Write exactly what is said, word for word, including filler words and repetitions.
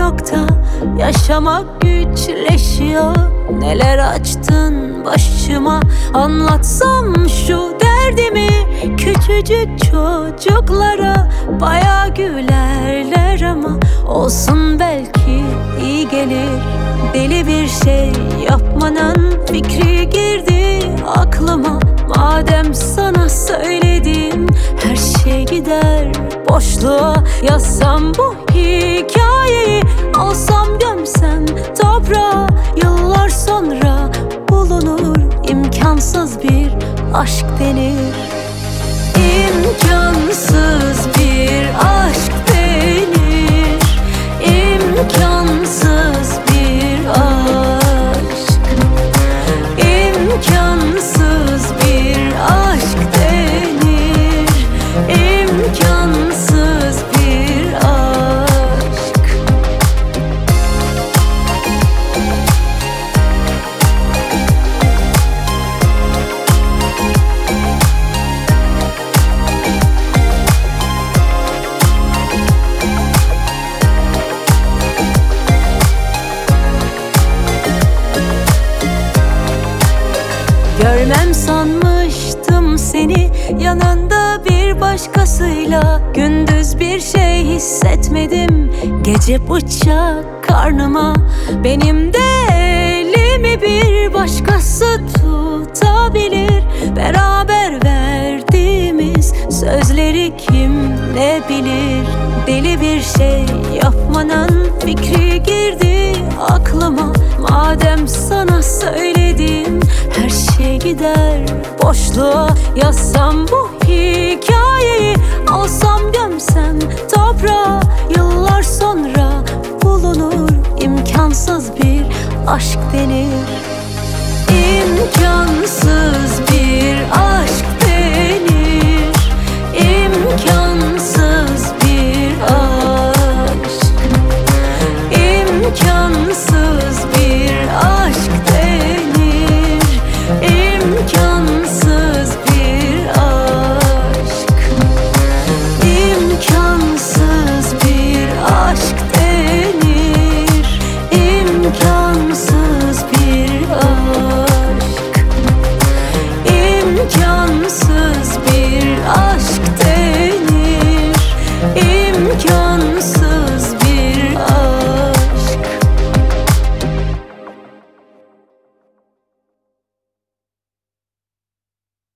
nokta, yaşamak güçleşiyor. Neler açtın başıma, anlatsam şu derdimi küçücük çocuklara. Bayağı gülerler ama olsun, belki iyi gelir. Deli bir şey yapmanın fikri girdi aklıma. Madem sana söyledim, her şey gider boşluğa. Yazsam bu hikayeyi, alsam gömsem toprağa. Yıllar sonra bulunur, imkansız bir aşk denir. İmkansız bir aşk denir. İmkansız bir aşk. İmkansız bir aşk denir. İmkansız bir aşk. Görmem sanmıştım seni yanında bir başkasıyla. Gündüz bir şey hissetmedim, gece bıçak karnıma. Benim de elimi bir başkası tutabilir. Beraber verdiğimiz sözleri kim ne bilir. Deli bir şey yapmanın fikri girdi aklıma. Madem sana söyledim, her şey gider boşluğa. Yazsam bu hikayeyi, alsam gömsem toprağa. Yıllar sonra bulunur, imkansız bir aşk denir.